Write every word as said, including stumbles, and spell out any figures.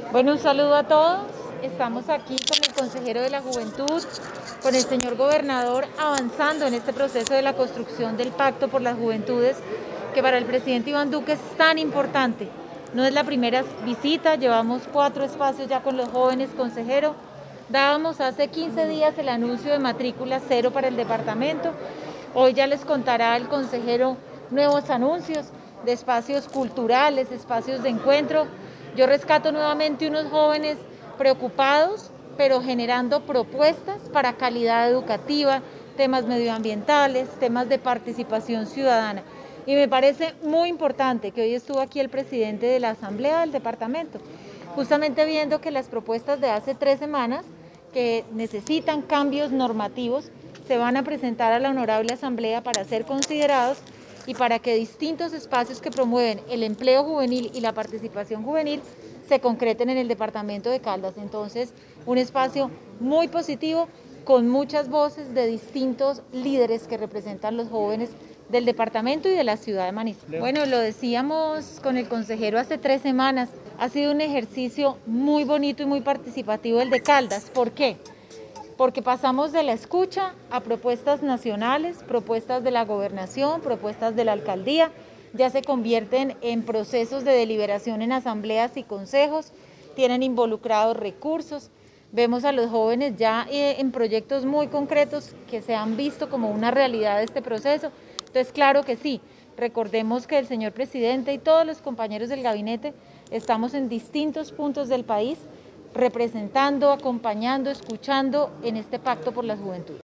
Bueno, un saludo a todos. Estamos aquí con el consejero de la Juventud, con el señor gobernador, avanzando en este proceso de la construcción del Pacto por las Juventudes, que para el presidente Iván Duque es tan importante. No es la primera visita, llevamos cuatro espacios ya con los jóvenes, consejero. Dábamos hace quince días el anuncio de matrícula cero para el departamento. Hoy ya les contará el consejero nuevos anuncios de espacios culturales, espacios de encuentro. Yo rescato nuevamente unos jóvenes preocupados, pero generando propuestas para calidad educativa, temas medioambientales, temas de participación ciudadana. Y me parece muy importante que hoy estuvo aquí el presidente de la Asamblea del departamento, justamente viendo que las propuestas de hace tres semanas, que necesitan cambios normativos, se van a presentar a la Honorable Asamblea para ser considerados y para que distintos espacios que promueven el empleo juvenil y la participación juvenil se concreten en el departamento de Caldas. Entonces, un espacio muy positivo, con muchas voces de distintos líderes que representan los jóvenes del departamento y de la ciudad de Manizales. Bueno, lo decíamos con el consejero hace tres semanas, ha sido un ejercicio muy bonito y muy participativo el de Caldas. ¿Por qué? Porque pasamos de la escucha a propuestas nacionales, propuestas de la gobernación, propuestas de la alcaldía, ya se convierten en procesos de deliberación en asambleas y consejos, tienen involucrados recursos, vemos a los jóvenes ya en proyectos muy concretos que se han visto como una realidad de este proceso. Entonces, claro que sí, recordemos que el señor presidente y todos los compañeros del gabinete estamos en distintos puntos del país, representando, acompañando, escuchando en este pacto por la juventud.